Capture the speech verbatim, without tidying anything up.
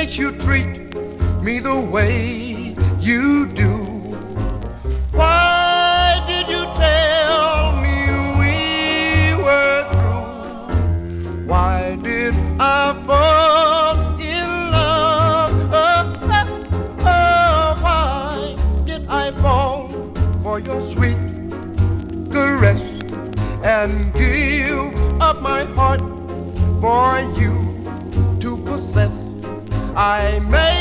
makes you treat me the way you do? Why did you tell me we were through? Why did I fall in love? Oh, oh, oh, why did I fall for your sweet caress and give up my heart for you to possess? I may